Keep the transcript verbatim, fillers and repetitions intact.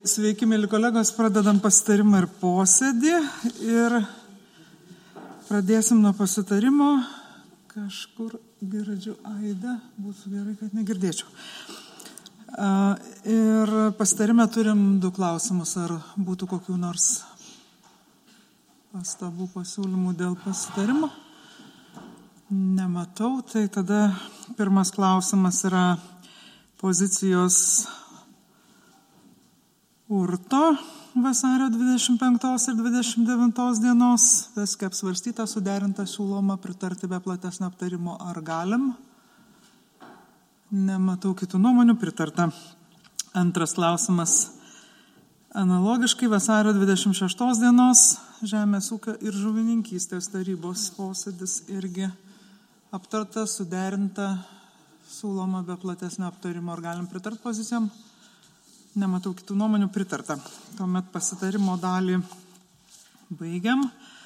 Sveiki, mėly kolegos, pradedam pasitarimą ir posėdį ir pradėsim nuo pasitarimo. Kažkur girdžiu aidą, būtų gerai, kad negirdėčiau. Ir pasitarime turim du klausimus, ar būtų kokių nors pastabų pasiūlymų dėl pasitarimo. Nematau, tai tada pirmas klausimas yra pozicijos Urto vasario dvidešimt penktos ir dvidešimt devintos dienos, viską apsvarstyta, suderinta, siūloma pritarti be platesnio aptarimo, ar galim. Nematau kitų nuomonių, pritarta. Antras klausimas. Analogiškai vasario dvidešimt šeštos dienos Žemės ūkio ir žuvininkystės tarybos posėdis irgi aptarta, suderinta, siūloma be platesnio aptarimo, ar galim pritarti pozicijom. Nematau kitų nuomonių, pritarta. Tuomet pasitarimo dalį baigiam.